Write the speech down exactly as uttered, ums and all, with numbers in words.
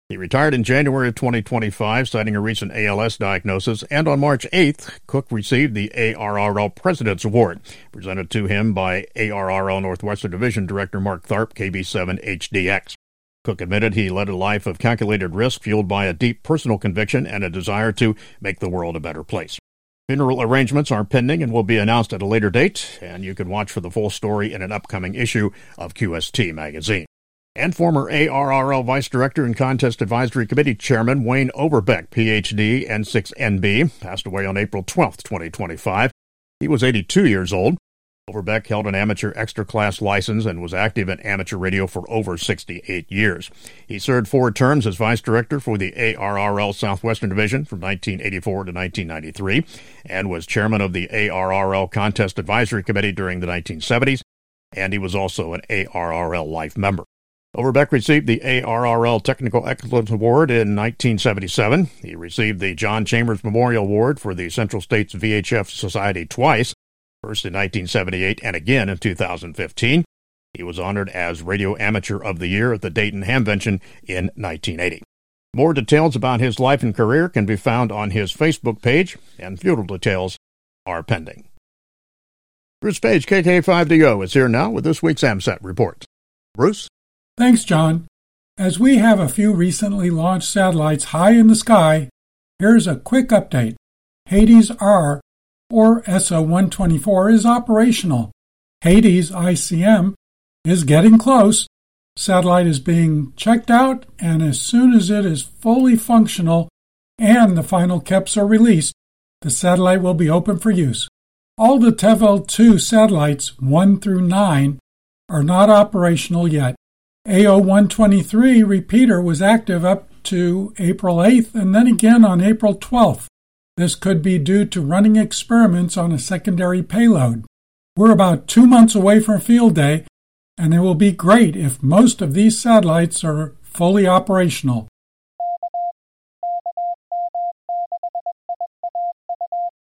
He retired in January of twenty twenty-five, citing a recent A L S diagnosis, and on March eighth, Cook received the A R R L President's Award, presented to him by A R R L Northwestern Division Director Mark Tharp, K B seven H D X. Cook admitted he led a life of calculated risk fueled by a deep personal conviction and a desire to make the world a better place. Funeral arrangements are pending and will be announced at a later date, and you can watch for the full story in an upcoming issue of Q S T magazine. And former A R R L Vice Director and Contest Advisory Committee Chairman Wayne Overbeck, P H D, N six N B, passed away on April twelfth, twenty twenty-five. He was eighty-two years old. Overbeck held an amateur extra-class license and was active in amateur radio for over sixty-eight years. He served four terms as Vice Director for the A R R L Southwestern Division from nineteen eighty-four to nineteen ninety-three and was Chairman of the A R R L Contest Advisory Committee during the nineteen seventies, and he was also an A R R L Life member. Overbeck received the A R R L Technical Excellence Award in nineteen seventy-seven. He received the John Chambers Memorial Award for the Central States V H F Society twice, first in nineteen seventy-eight and again in two thousand fifteen. He was honored as Radio Amateur of the Year at the Dayton Hamvention in nineteen eighty. More details about his life and career can be found on his Facebook page, and funeral details are pending. Bruce Page, K K five D O, is here now with this week's AMSAT report. Bruce? Thanks, John. As we have a few recently launched satellites high in the sky, here's a quick update. Hades R, or S O one twenty-four, is operational. Hades I C M is getting close. Satellite is being checked out, and as soon as it is fully functional and the final K E Ps are released, the satellite will be open for use. All the Tevel two satellites, one through nine, are not operational yet. A O one twenty-three repeater was active up to April eighth and then again on April twelfth. This could be due to running experiments on a secondary payload. We're about two months away from field day, and it will be great if most of these satellites are fully operational.